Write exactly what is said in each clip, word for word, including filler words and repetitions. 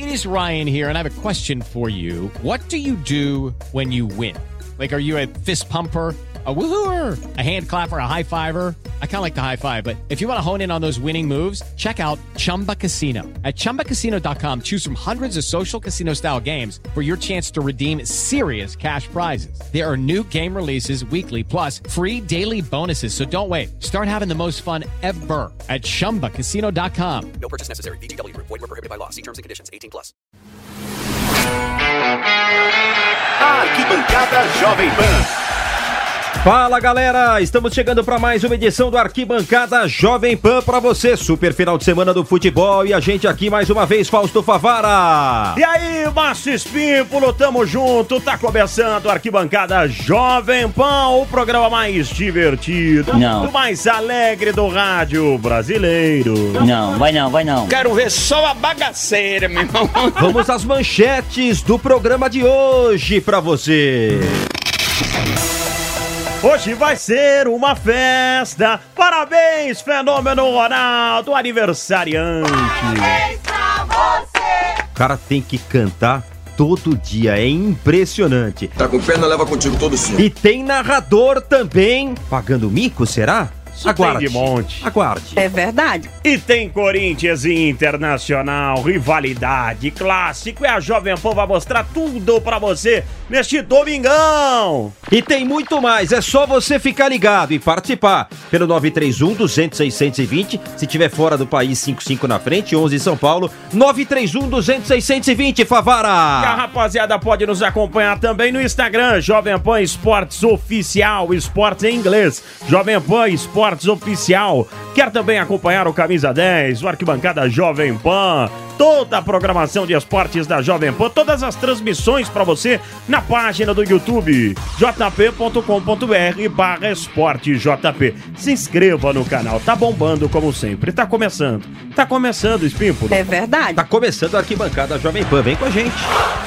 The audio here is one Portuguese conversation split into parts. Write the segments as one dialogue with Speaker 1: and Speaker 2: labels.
Speaker 1: It is Ryan here, and I have a question for you. What do you do when you win? Like, are you a fist pumper, a woohooer, a hand clapper, a high fiver? I kind of like the high five, but if you want to hone in on those winning moves, check out Chumba Casino. At chumba casino dot com, choose from hundreds of social casino style games for your chance to redeem serious cash prizes. There are new game releases weekly, plus free daily bonuses. So don't wait. Start having the most fun ever at chumba casino dot com.
Speaker 2: No purchase necessary. V G W Group. Void where prohibited by law. See terms and conditions. eighteen plus.
Speaker 3: Arquibancada Jovem Pan.
Speaker 4: Fala galera, estamos chegando para mais uma edição do Arquibancada Jovem Pan para você, super final de semana do futebol e a gente aqui mais uma vez, Fausto Favara.
Speaker 5: E aí, Márcio Espímpolo, tamo junto, tá começando o Arquibancada Jovem Pan, o programa mais divertido,
Speaker 6: não.
Speaker 5: o mais alegre do rádio brasileiro.
Speaker 6: Não, vai não, vai não.
Speaker 7: Quero ver só a bagaceira, meu irmão.
Speaker 4: Vamos às manchetes do programa de hoje para você.
Speaker 5: Hoje vai ser uma festa. Parabéns, Fenômeno Ronaldo, aniversariante.
Speaker 8: Parabéns pra você.
Speaker 4: O cara tem que cantar todo dia, é impressionante.
Speaker 9: Tá com perna, leva contigo todo sim.
Speaker 4: E tem narrador também, pagando mico, será?
Speaker 5: Aguarde. Tem de monte.
Speaker 4: Aguarde.
Speaker 8: É verdade.
Speaker 5: E tem Corinthians e Internacional, rivalidade, clássico, e a Jovem Pan vai mostrar tudo pra você neste domingão.
Speaker 4: E tem muito mais, é só você ficar ligado e participar pelo nove três um, duzentos, seiscentos e vinte, se tiver fora do país, cinquenta e cinco na frente, onze São Paulo, nove três um, duzentos, seiscentos e vinte, Favara.
Speaker 5: E a rapaziada pode nos acompanhar também no Instagram, Jovem Pan Esportes Oficial, esportes em inglês, Jovem Pan Esportes Oficial. Quer também acompanhar o Camisa dez, o Arquibancada Jovem Pan, toda a programação de esportes da Jovem Pan, todas as transmissões pra você na página do YouTube, jp ponto com ponto br barra esporte jp. Se inscreva no canal, tá bombando como sempre, tá começando, tá começando, Espímpolo.
Speaker 8: É verdade.
Speaker 4: Tá começando a Arquibancada Jovem Pan, vem com a gente.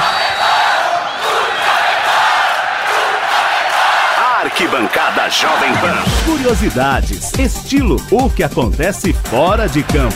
Speaker 3: Arquibancada Jovem Pan. Curiosidades, estilo, o que acontece fora de campo.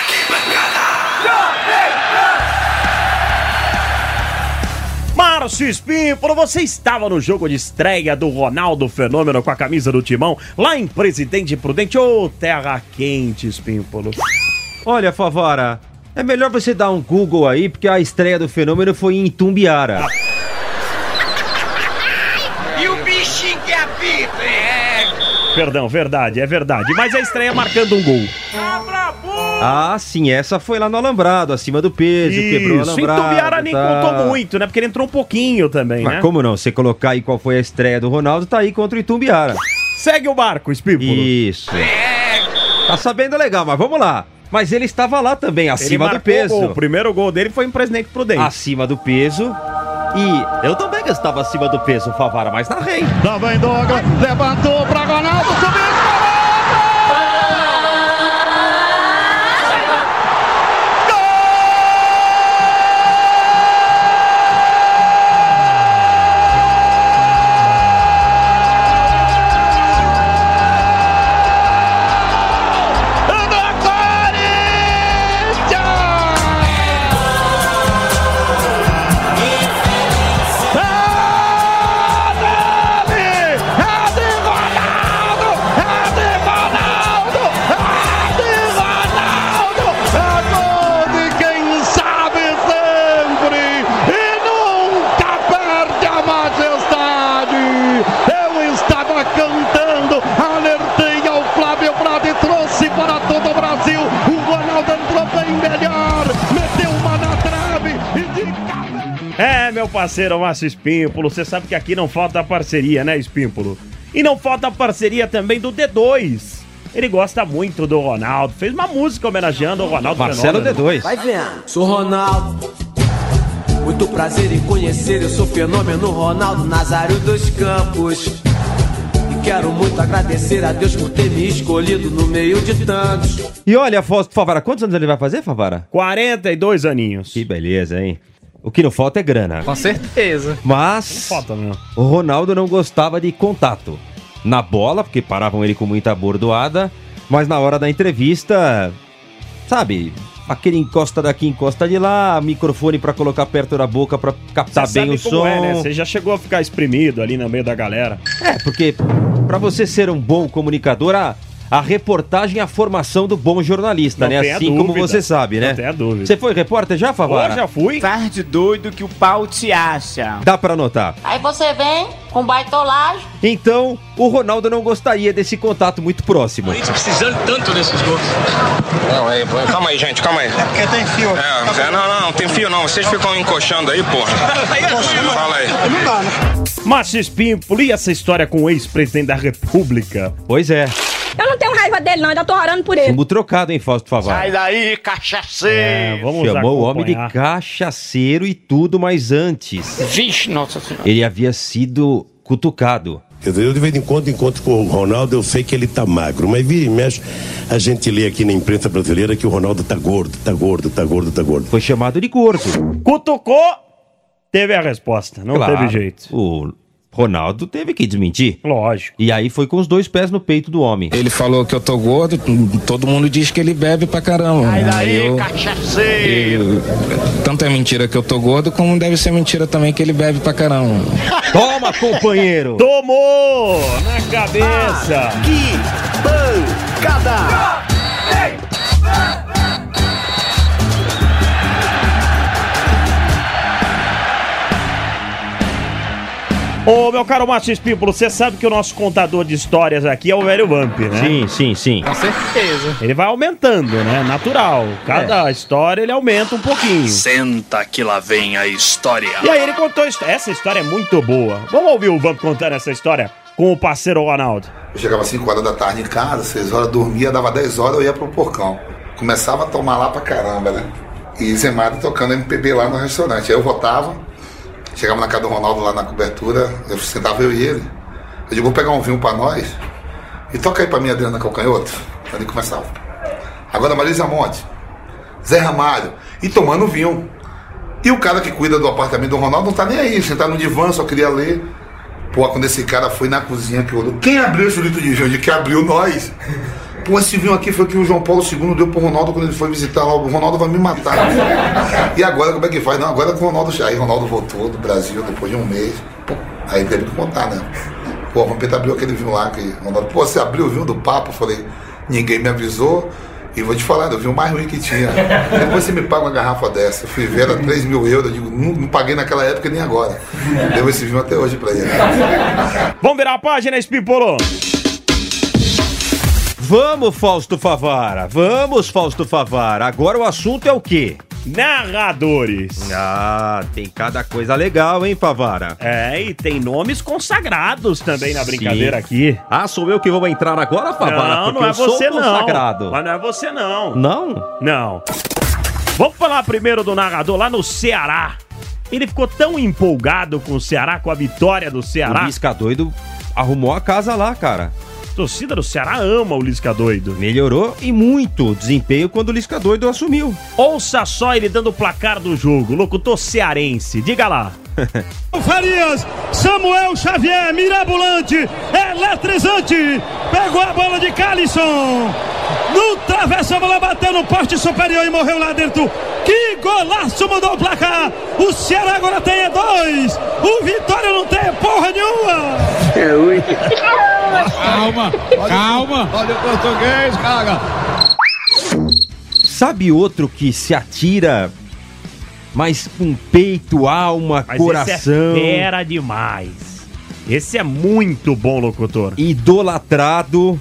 Speaker 5: Márcio Espímpolo, você estava no jogo de estreia do Ronaldo Fenômeno com a camisa do Timão, lá em Presidente Prudente, ô oh, terra quente, Espímpolo.
Speaker 4: Olha, Favara, é melhor você dar um Google aí, porque a estreia do Fenômeno foi em Itumbiara.
Speaker 7: E o bichinho que apita, é.
Speaker 5: Perdão, verdade, é verdade. Mas a estreia marcando um gol.
Speaker 4: Ah, sim, essa foi lá no Alambrado, acima do peso,
Speaker 5: Isso,
Speaker 4: quebrou o Alambrado.
Speaker 5: Itumbiara nem
Speaker 4: tá.
Speaker 5: contou muito, né? Porque ele entrou um pouquinho também,
Speaker 4: Mas
Speaker 5: né?
Speaker 4: como não? Você colocar aí qual foi a estreia do Ronaldo, tá aí contra o Itumbiara.
Speaker 5: Segue o barco, Espímpolo.
Speaker 4: Isso. Tá sabendo legal, mas vamos lá. Mas ele estava lá também, acima do peso.
Speaker 5: O, gol. o primeiro gol dele foi em Presidente Prudente.
Speaker 4: Acima do peso. E eu também que estava acima do peso, Favara, mas narrei.
Speaker 10: Lá vem Douglas, levantou pra Ronaldo, subiu.
Speaker 5: Meu parceiro Márcio Espímpolo, você sabe que aqui não falta parceria, né, Espímpolo? E não falta parceria também do D dois. Ele gosta muito do Ronaldo, fez uma música homenageando o Ronaldo
Speaker 4: Marcelo
Speaker 5: Fenômeno.
Speaker 4: D dois.
Speaker 11: Vai vendo. Sou Ronaldo, muito prazer em conhecer, eu sou Fenômeno Ronaldo Nazário dos Campos. E quero muito agradecer a Deus por ter me escolhido no meio de tantos.
Speaker 4: E olha, Fausto Favara, quantos anos ele vai fazer, Favara?
Speaker 5: quarenta e dois aninhos.
Speaker 4: Que beleza, hein? O que não falta é grana.
Speaker 7: Com certeza.
Speaker 4: Mas
Speaker 5: não falta, não.
Speaker 4: O Ronaldo não gostava de contato. Na bola, porque paravam ele com muita bordoada, mas na hora da entrevista, sabe, aquele encosta daqui, encosta de lá, microfone pra colocar perto da boca pra captar
Speaker 5: Você
Speaker 4: bem o
Speaker 5: sabe como
Speaker 4: som.
Speaker 5: é, né? Você já chegou a ficar espremido ali no meio da galera.
Speaker 4: É, porque pra você ser um bom comunicador, a, a reportagem é a formação do bom jornalista,
Speaker 5: Não
Speaker 4: né?
Speaker 5: tenha
Speaker 4: Assim
Speaker 5: dúvida.
Speaker 4: como você sabe, né?
Speaker 5: Não tenha dúvida.
Speaker 4: Você foi repórter já, Favara?
Speaker 5: Eu já fui.
Speaker 7: Faz de doido que o pau te acha.
Speaker 4: Dá pra anotar.
Speaker 8: Aí você vem com baitolagem.
Speaker 4: Então, o Ronaldo não gostaria desse contato muito próximo.
Speaker 6: Precisando tanto desses gols. Não, é, calma aí, gente, calma aí. É porque tem fio. É, é, não, não, não tem fio não. Vocês ficam encoxando aí, porra. Fala aí.
Speaker 7: Não dá, né?
Speaker 5: Márcio Espímpolo, e essa história com o ex-presidente da República?
Speaker 4: Pois é.
Speaker 8: Eu não tenho raiva dele, não. Ainda tô orando por ele.
Speaker 4: Chumbo trocado, hein, Fausto Favara?
Speaker 7: Sai daí, cachaceiro.
Speaker 5: É, vamos
Speaker 4: Chamou o homem de
Speaker 5: acompanhar.
Speaker 4: cachaceiro e tudo, mas antes
Speaker 7: Vixe, nossa senhora.
Speaker 4: ele havia sido cutucado.
Speaker 12: Quer dizer, eu de vez em quando encontro com o Ronaldo, eu sei que ele tá magro, mas vira e mexe, a gente lê aqui na imprensa brasileira que o Ronaldo tá gordo, tá gordo, tá gordo, tá gordo.
Speaker 4: Foi chamado de gordo.
Speaker 5: Cutucou, teve a resposta. Não
Speaker 4: Claro,
Speaker 5: teve jeito.
Speaker 4: O Ronaldo teve que desmentir.
Speaker 5: Lógico.
Speaker 4: E aí foi com os dois pés no peito do homem.
Speaker 6: Ele falou que eu tô gordo, todo mundo diz que ele bebe pra caramba.
Speaker 7: Sai daí,
Speaker 6: eu,
Speaker 7: cachaceiro.
Speaker 6: eu- tanto é mentira que eu tô gordo, como deve ser mentira também que ele bebe pra caramba.
Speaker 4: Toma, companheiro!
Speaker 5: Tomou na cabeça.
Speaker 3: Que bancada!
Speaker 5: Ô, meu caro Márcio Espímpolo, você sabe que o nosso contador de histórias aqui é o velho Vamp, né?
Speaker 4: Sim, sim, sim.
Speaker 7: Com certeza.
Speaker 5: Ele vai aumentando, né? Natural. Cada história ele aumenta um pouquinho.
Speaker 6: Senta que lá vem a história.
Speaker 5: E aí ele contou a histó- essa história é muito boa. Vamos ouvir o Vamp contando essa história com o parceiro Ronaldo.
Speaker 13: Eu chegava às cinco horas da tarde em casa, seis horas dormia, dava dez horas, eu ia pro porcão. Começava a tomar lá pra caramba, né? E Zé Mário tocando M P B lá no restaurante. Aí eu voltava, chegava na casa do Ronaldo lá na cobertura, eu sentava eu e ele. Eu digo, vou pegar um vinho pra nós e toca aí pra mim, Adriana Calcanhoto. Aí ele começava. Agora Marisa Monte, Zé Ramalho, e tomando vinho. E o cara que cuida do apartamento do Ronaldo não tá nem aí, sentar no divã, só queria ler. Pô, quando esse cara foi na cozinha que olhou, quem abriu esse litro de vinho? De que abriu nós? Pô, esse vinho aqui foi o que o João Paulo segundo deu pro Ronaldo quando ele foi visitar lá. O Ronaldo vai me matar. E agora como é que faz? Não, agora com o Ronaldo. Aí o Ronaldo voltou do Brasil depois de um mês. Pô, aí teve que contar, né? Pô, o Vampeta abriu aquele vinho lá que o Ronaldo, pô, você abriu o vinho do papo? Eu falei, ninguém me avisou. E vou te falar, eu vi o mais ruim que tinha. Depois você me paga uma garrafa dessa. Eu fui ver, era três mil euros. Eu digo, não, não paguei naquela época nem agora. Deu esse vinho até hoje pra ele.
Speaker 5: Vamos virar a página, Espímpolo.
Speaker 4: Vamos, Fausto Favara. Vamos, Fausto Favara. Agora o assunto é o quê?
Speaker 5: Narradores.
Speaker 4: Ah, tem cada coisa legal, hein, Favara?
Speaker 5: É, e tem nomes consagrados também na brincadeira
Speaker 4: Sim.
Speaker 5: aqui.
Speaker 4: Ah, sou eu que vou entrar agora, Favara?
Speaker 5: Não,
Speaker 4: porque
Speaker 5: não é
Speaker 4: eu sou
Speaker 5: você não.
Speaker 4: consagrado.
Speaker 5: Mas não é você não.
Speaker 4: Não?
Speaker 5: Não. Vamos falar primeiro do narrador lá no Ceará. Ele ficou tão empolgado com o Ceará, com a vitória do
Speaker 4: O
Speaker 5: Ceará.
Speaker 4: Lisca doido arrumou a casa lá, cara.
Speaker 5: A torcida do Ceará ama o Lisca doido.
Speaker 4: Melhorou e muito o desempenho quando o Lisca doido assumiu.
Speaker 5: Ouça só ele dando o placar do jogo. Locutor cearense, diga lá.
Speaker 10: Farias, Samuel Xavier, mirabolante, eletrizante, pegou a bola de Calisson, no travessão, a bola bateu no poste superior e morreu lá dentro. Que golaço, mudou o placar. O Ceará agora tem é dois, o Vitória não tem porra nenhuma.
Speaker 7: É ruim.
Speaker 10: Calma, calma. Olha o português, cara.
Speaker 4: Sabe outro que se atira, mas com peito, alma,
Speaker 5: Mas
Speaker 4: coração,
Speaker 5: esse é fera demais. Esse é muito bom, locutor.
Speaker 4: idolatrado,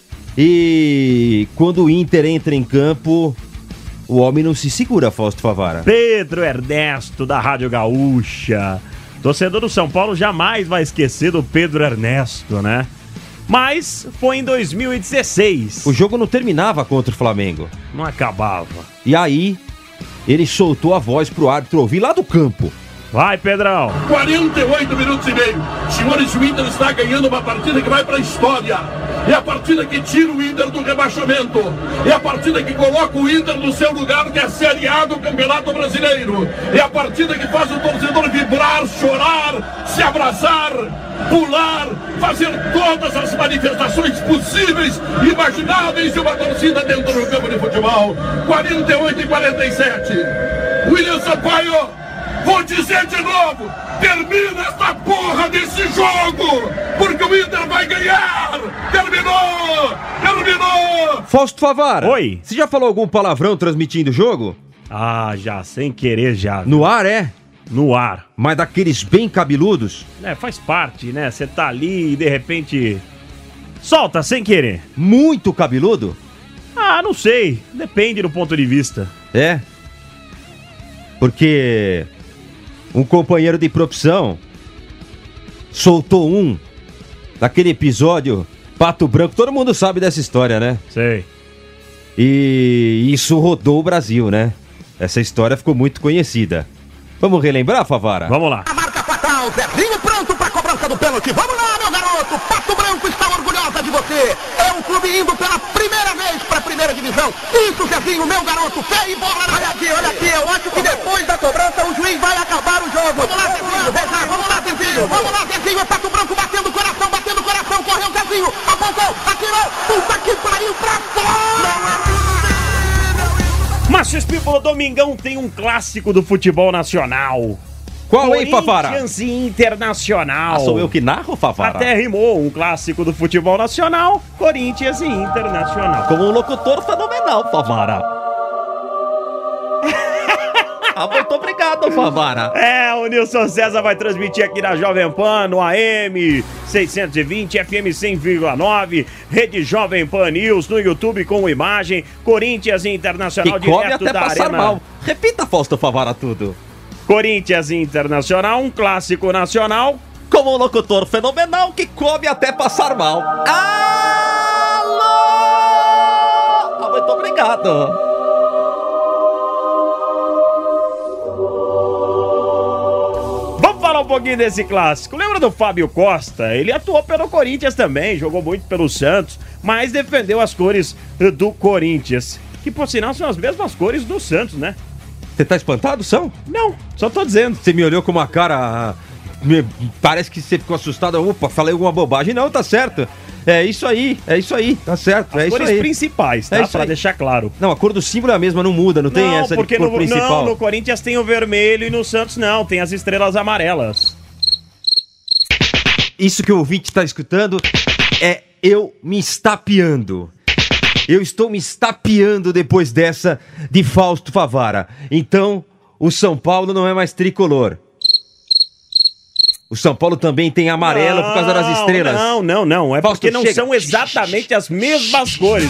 Speaker 4: e quando o Inter entra em campo, o homem não se segura, Fausto Favara.
Speaker 5: Pedro Ernesto, da Rádio Gaúcha. Torcedor do São Paulo jamais vai esquecer do Pedro Ernesto, né? Mas foi em dois mil e dezesseis.
Speaker 4: O jogo não terminava contra o Flamengo.
Speaker 5: Não acabava.
Speaker 4: E aí, ele soltou a voz pro árbitro ouvir lá do campo.
Speaker 5: Vai, Pedrão.
Speaker 10: quarenta e oito minutos e meio. Senhores, o Inter está ganhando uma partida que vai para a história.
Speaker 14: É a partida que tira o Inter do rebaixamento. É a partida que coloca o Inter no seu lugar, que é a Série A do Campeonato Brasileiro. É a partida que faz o torcedor vibrar, chorar, se abraçar, pular, fazer todas as manifestações possíveis e imagináveis de uma torcida dentro do campo de futebol. quarenta e oito e quarenta e sete. William Sampaio, vou dizer de novo, termina essa porra desse jogo, porque o Inter vai ganhar. Terminou! Terminou!
Speaker 4: Fausto Favara.
Speaker 5: Oi.
Speaker 4: Você já falou algum palavrão transmitindo o jogo?
Speaker 5: Ah, já, sem querer já.
Speaker 4: No ar, é?
Speaker 5: No ar.
Speaker 4: Mas daqueles bem cabeludos?
Speaker 5: É, faz parte, né? Você tá ali e de repente solta sem querer.
Speaker 4: Muito cabeludo?
Speaker 5: Ah, não sei. Depende do ponto de vista.
Speaker 4: É? Porque um companheiro de profissão soltou um daquele episódio Pato Branco. Todo mundo sabe dessa história, né?
Speaker 5: Sei.
Speaker 4: E isso rodou o Brasil, né? Essa história ficou muito conhecida. Vamos relembrar, Favara?
Speaker 5: Vamos lá.
Speaker 15: A marca fatal, Zezinho pronto para cobrança do pênalti. Vamos lá, meu garoto. Pato Branco está orgulhosa de você. É um clube indo pela primeira vez para a primeira divisão. Isso, Zezinho, meu garoto. Fé e bola. Olha aqui, olha aqui. Eu acho que depois da cobrança o juiz vai acabar o jogo. Vamos lá, Zezinho. Veja, vamos lá, Zezinho. Vamos lá, Zezinho. É Pato Branco batendo o coração, batendo o coração. Correu o Zezinho. Apontou, atirou. Puta que pariu pra fora.
Speaker 5: Márcio Espípulo, domingão tem um clássico do futebol nacional.
Speaker 4: Qual, hein, Favara?
Speaker 5: Corinthians e Internacional.
Speaker 4: Ah, sou eu que narro, Favara?
Speaker 5: Até rimou, um clássico do futebol nacional, Corinthians e Internacional.
Speaker 4: Como um locutor fenomenal, Favara. Ah, muito obrigado, Favara.
Speaker 5: É, o Nilson César vai transmitir aqui na Jovem Pan, no A M seiscentos e vinte, F M cem vírgula nove, Rede Jovem Pan News, no YouTube com imagem, Corinthians e Internacional
Speaker 4: que come
Speaker 5: direto
Speaker 4: até
Speaker 5: da
Speaker 4: passar
Speaker 5: Arena.
Speaker 4: mal. Repita, Fausto Favara, tudo.
Speaker 5: Corinthians e Internacional, um clássico nacional.
Speaker 4: Como um locutor fenomenal que come até passar mal. Alô! Ah, muito obrigado.
Speaker 5: Falar um pouquinho desse clássico. Lembra do Fábio Costa? Ele atuou pelo Corinthians também, jogou muito pelo Santos, mas defendeu as cores do Corinthians, que por sinal são as mesmas cores do Santos, né?
Speaker 4: Você tá espantado, São?
Speaker 5: Não, só tô dizendo.
Speaker 4: Você me olhou com uma cara... Me... Parece que você ficou assustado. Opa, falei alguma bobagem. Não, tá certo. É isso aí, é isso aí, tá certo.
Speaker 5: As
Speaker 4: é
Speaker 5: cores
Speaker 4: isso aí.
Speaker 5: principais, tá?
Speaker 4: É isso
Speaker 5: pra
Speaker 4: aí.
Speaker 5: deixar claro.
Speaker 4: Não, a cor do símbolo é a mesma, não muda, não, não tem essa
Speaker 5: porque
Speaker 4: de cor
Speaker 5: no,
Speaker 4: principal.
Speaker 5: Não, no Corinthians tem o vermelho e no Santos não, tem as estrelas amarelas.
Speaker 4: Isso que o ouvinte tá escutando é eu me estapeando. Eu estou me estapeando depois dessa de Fausto Favara. Então, o São Paulo não é mais tricolor. O São Paulo também tem amarelo não, por causa das estrelas.
Speaker 5: Não, não, não. É
Speaker 4: Fausto,
Speaker 5: porque não
Speaker 4: chega.
Speaker 5: são exatamente as mesmas cores.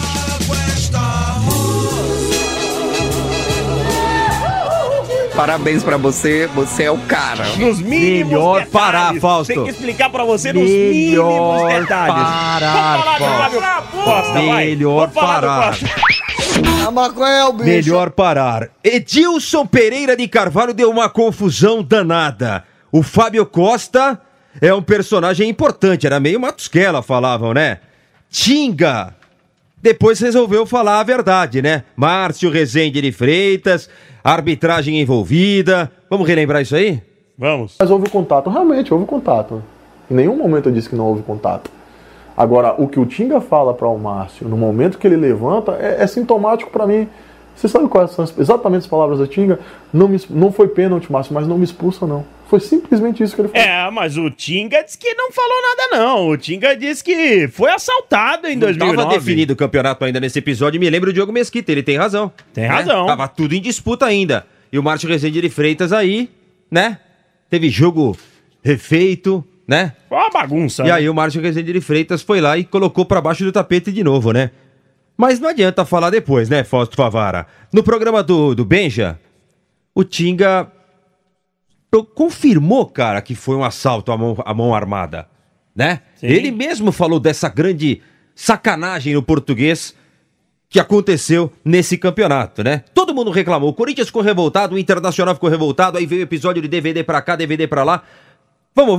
Speaker 16: Parabéns pra você, você é o cara.
Speaker 5: Nos mínimos
Speaker 4: Melhor
Speaker 5: detalhes.
Speaker 4: parar, Fausto.
Speaker 5: Tem que explicar pra você nos
Speaker 4: Melhor
Speaker 5: mínimos detalhes.
Speaker 4: parar,
Speaker 5: Vamos falar do Fábio Costa, vai.
Speaker 4: Melhor
Speaker 5: Vamos falar
Speaker 4: parar.
Speaker 5: do Costa.
Speaker 15: A maconha é o bicho.
Speaker 4: Melhor parar. Edilson Pereira de Carvalho deu uma confusão danada. O Fábio Costa é um personagem importante, era meio Matusquela, falavam, né? Tinga! Depois resolveu falar a verdade, né? Márcio Rezende de Freitas, arbitragem envolvida. Vamos relembrar isso aí?
Speaker 5: Vamos.
Speaker 17: Mas houve contato, realmente houve contato. Em nenhum momento eu disse que não houve contato. Agora, o que o Tinga fala para o Márcio, no momento que ele levanta, é, é sintomático para mim. Você sabe quais são exatamente as palavras do Tinga? Não, me, não foi pênalti, Márcio, mas não me expulsa, não. Foi simplesmente isso que ele falou.
Speaker 5: É, mas o Tinga disse que não falou nada, não. O Tinga disse que foi assaltado em dois mil e nove.
Speaker 4: Não tava definido o campeonato ainda nesse episódio. Me lembro do Diogo Mesquita, ele tem razão.
Speaker 5: Tem razão.
Speaker 4: Tava tudo em disputa ainda. E o Márcio Rezende de Freitas aí, né? Teve jogo refeito, né?
Speaker 5: Foi uma bagunça.
Speaker 4: E
Speaker 5: né?
Speaker 4: aí o Márcio Rezende de Freitas foi lá e colocou pra baixo do tapete de novo, né? Mas não adianta falar depois, né, Fausto Favara? No programa do, do Benja, o Tinga confirmou, cara, que foi um assalto à mão, à mão armada, né?
Speaker 5: Sim.
Speaker 4: Ele mesmo falou dessa grande sacanagem no português que aconteceu nesse campeonato, né? Todo mundo reclamou, o Corinthians ficou revoltado, o Internacional ficou revoltado, aí veio o episódio de D V D pra cá, D V D pra lá. Vamos ouvir?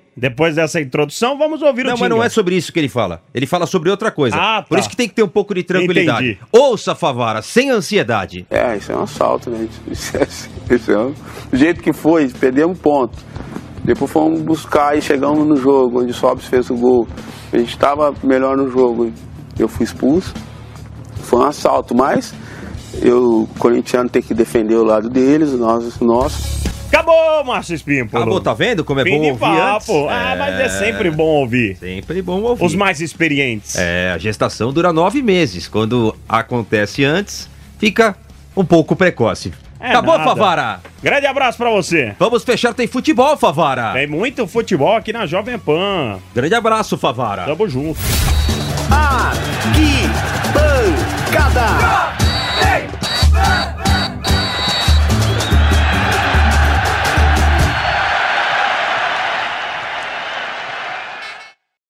Speaker 5: Depois dessa introdução, vamos ouvir
Speaker 4: não,
Speaker 5: o Tinga.
Speaker 4: Não, mas não é sobre isso que ele fala. Ele fala sobre outra coisa.
Speaker 5: Ah, tá.
Speaker 4: Por isso que tem que ter um pouco de tranquilidade.
Speaker 5: Entendi.
Speaker 4: Ouça, Favara, sem ansiedade.
Speaker 18: É, isso é um assalto, né? Isso é, isso é um... Do jeito que foi, perdemos ponto. Depois fomos buscar e chegamos no jogo, onde o Sobis fez o gol. A gente estava melhor no jogo. Eu fui expulso. Foi um assalto, mas eu, corintiano, tem que defender o lado deles, nós, o nosso.
Speaker 5: Acabou, Márcio Espímpolo.
Speaker 4: Acabou, tá vendo como é
Speaker 5: Fim
Speaker 4: bom
Speaker 5: de
Speaker 4: ouvir
Speaker 5: papo.
Speaker 4: antes?
Speaker 5: Ah,
Speaker 4: é...
Speaker 5: mas é sempre bom ouvir.
Speaker 4: Sempre bom ouvir.
Speaker 5: Os mais experientes.
Speaker 4: É, a gestação dura nove meses. Quando acontece antes, fica um pouco precoce.
Speaker 5: É
Speaker 4: Acabou,
Speaker 5: nada.
Speaker 4: Favara?
Speaker 5: Grande abraço pra você.
Speaker 4: Vamos fechar, tem futebol, Favara.
Speaker 5: Tem muito futebol aqui na Jovem Pan.
Speaker 4: Grande abraço, Favara.
Speaker 5: Tamo junto.
Speaker 3: Arquibancada.